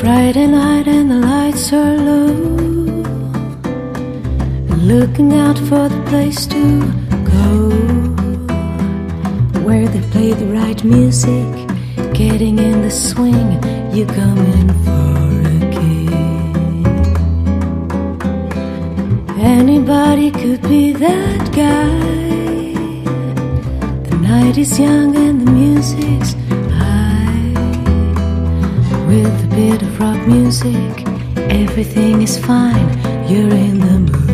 Friday night and the lights are low, looking out for the place to go, where they play the right music, getting in the swing, you come in for a kick. Anybody could be that guy. The night is young and the music's high. With a bit of rock music, everything is fine, you're in the mood.